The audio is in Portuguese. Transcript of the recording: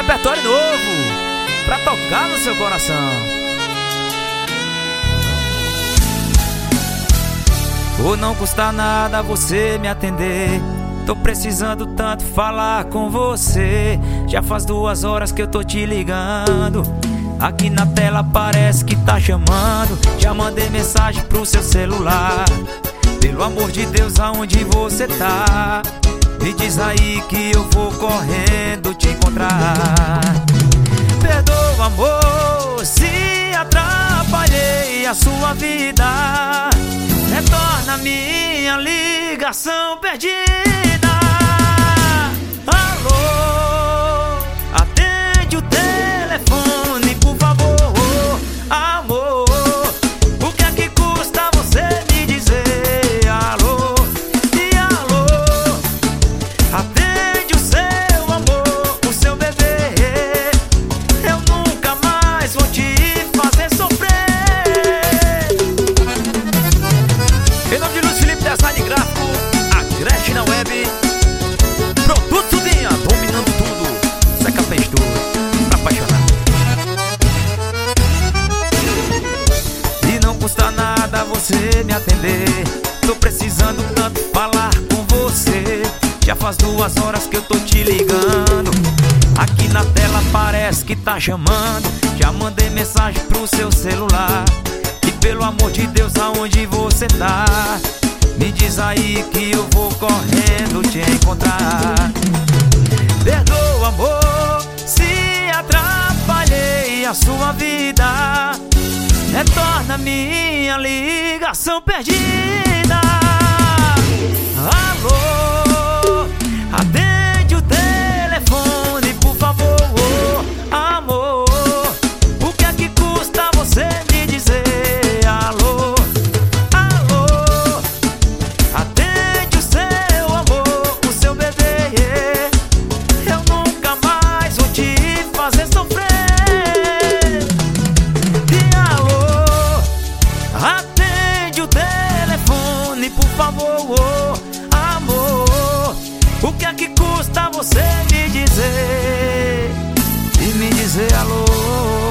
repertório novo pra tocar no seu coração. Ou não custa nada você me atender, tô precisando tanto falar com você. Já faz 2 horas que eu tô te ligando, aqui na tela parece que tá chamando. Já mandei mensagem pro seu celular, pelo amor de Deus, aonde você tá? Me diz aí que eu vou correndo te encontrar. Perdoa, amor, se atrapalhei a sua vida, retorna minha ligação perdida. Alô, atende o telefone, por favor, amor. O que é que custa você me dizer alô? E alô, atende o seu amor, o seu bebê. Eu nunca mais vou te fazer sofrer. Em nome de Luiz Felipe Design Gráfico, a Gretchen na web, Produto Sudinha, dominando tudo. Zeca fez tudo pra apaixonar. E não custa nada você me atender, tô precisando tanto falar com você. Já faz 2 horas que eu tô te ligando, aqui na tela parece que tá chamando. Já mandei mensagem pro seu celular, e pelo amor de Deus, aonde você tá? Me diz aí que eu vou correndo te encontrar. Perdoa, amor, se atrapalhei a sua vida, retorna minha ligação perdida. Alô, atende o telefone, por favor, amor. O que é que custa você me dizer alô? Alô, atende o seu amor, o seu bebê. Eu nunca mais vou te fazer sofrer. E alô, atende o telefone, por favor, amor. O que é que custa você me dizer? E me dizer alô?